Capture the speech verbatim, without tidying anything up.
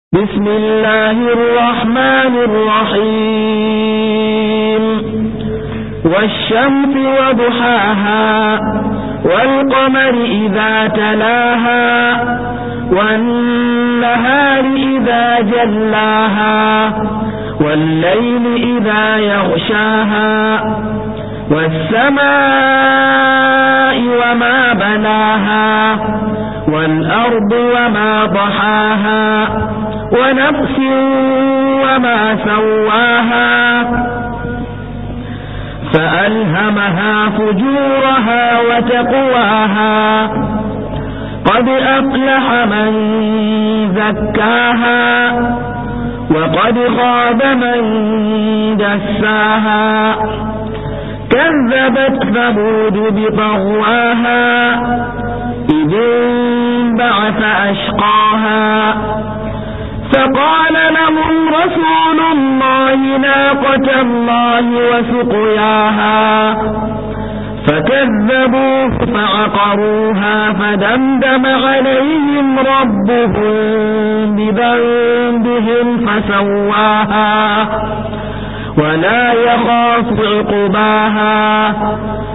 بسم الله الرحمن الرحيم والشمس وضحاها والقمر إذا تلاها والنهار إذا جلاها والليل إذا يغشاها والسماء وما بناها والأرض وما ضحاها ونفس وما سواها فألهمها فجورها وتقواها قد أفلح من زكاها وقد خاب من دساها كذبت ثمود بطغواها إذ انبعث أشقاها فقال لهم رسول الله ناقة الله وسقياها فكذبوه فعقروها فدمدم عليهم ربهم بذنبهم فسواها ولا يخاف عقباها